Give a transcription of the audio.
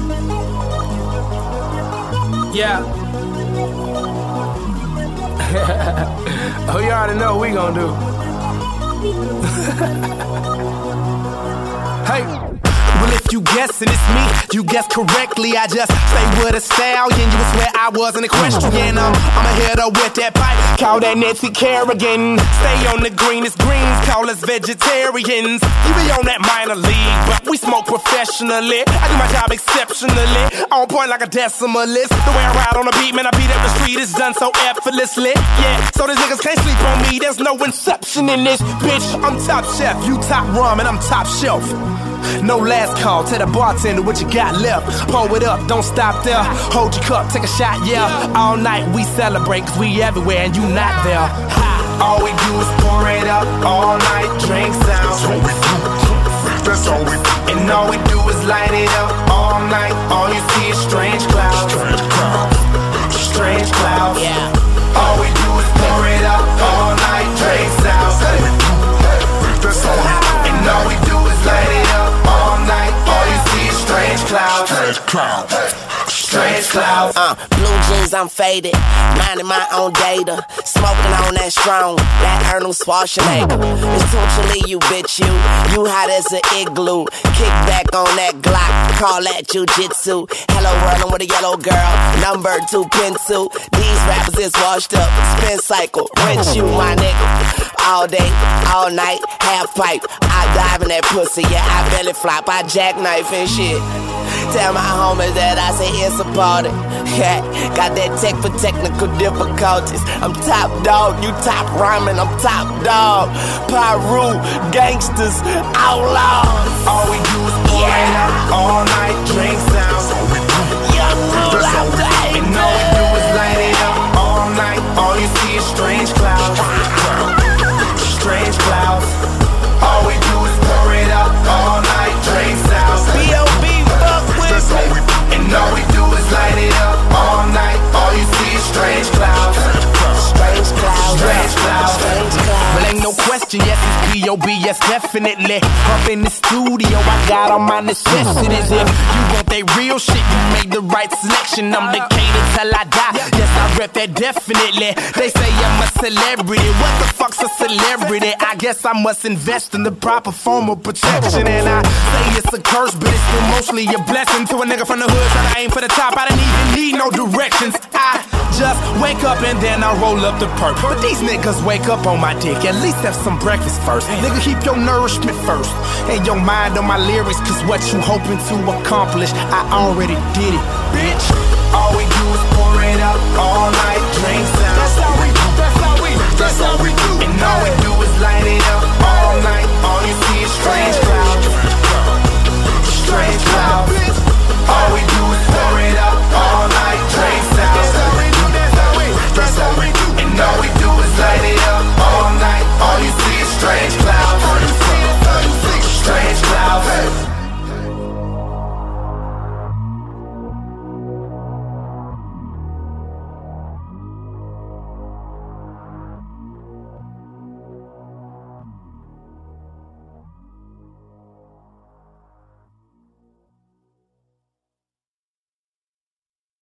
Yeah. Oh, you already know what we gon' do. Hey. Well, if you guessing it's me, you guessed correctly. I just stay with a stallion. You would swear I was an equestrian. I'm a hitter with that pipe, call that Nancy Kerrigan. Stay on the greenest greens, call us vegetarians. You be on that minor league, but we smoke professionally. I do my job exceptionally, on point like a decimalist. The way I ride on the beat, man, I beat up the street, it's done so effortlessly. Yeah, so these niggas can't sleep on me, there's no inception in this. Bitch, I'm top chef, you top rum, and I'm top shelf. No last call, tell the bartender what you got left. Pour it up, don't stop there. Hold your cup, take a shot, yeah. All night we celebrate, cause we everywhere and you not there. All we do is pour it up, all night drinks out. That's all we do, that's all we do. And all we do is light it up, all night. All you see is strange clouds. Strange clouds. Strange clouds, yeah. All we do is pour it up, all night drinks out. That's all we do. And all we do is light it up all night. All you see is strange clouds. Strange clouds. Strange clouds. Blue jeans, I'm faded, minding my own data, smoking on that strong, that Arnold Schwarzenegger. Essentially, you bitch, you hot as an igloo. Kick back on that Glock, call that jujitsu. Hello world, I'm with a yellow girl, number 2 pencil. These rappers is washed up, spin cycle, rinse you, my nigga. All day, all night, half pipe. I dive in that pussy, yeah, I belly flop, I jackknife and shit. Tell my homies that I say it's a party. Yeah, got that tech for technical difficulties. I'm top dog, you top rhyming, I'm top dog. Pyru, gangsters, outlaws. All we do is pour it up all night, drinks out. Young rule out there. And all we do is light it up all night. All you see is strange clouds. Strange clouds. All we do is pour it up all night, drinks out. B.O.B. fuck with That's all we do. And all we do is light it up all night. All you see is strange clouds. Strange clouds. Strange clouds. Strange clouds. Well, ain't no question, yes, it's B.O.B., yes, definitely. Up in the studio, I got all my necessities. If you want that real shit, you made the right selection. I'm the cater till I die. Yes, I rep that definitely. They say I'm a celebrity. What the fuck's a celebrity? I guess I must invest in the proper form of protection. And I say it's a curse, but it's still mostly a blessing. To a nigga from the hood trying to aim for the top, I didn't even need no directions. I just wake up and then I roll up the perk. But these niggas wake up on my dick, at least have some breakfast first. Nigga, keep your nourishment first and your mind on my lyrics, cause what you hoping to accomplish, I already did it, bitch. All we do is pour it up all night, drinks out. That's all we do, that's all we do, that's all we do. And all we do is light it up all night.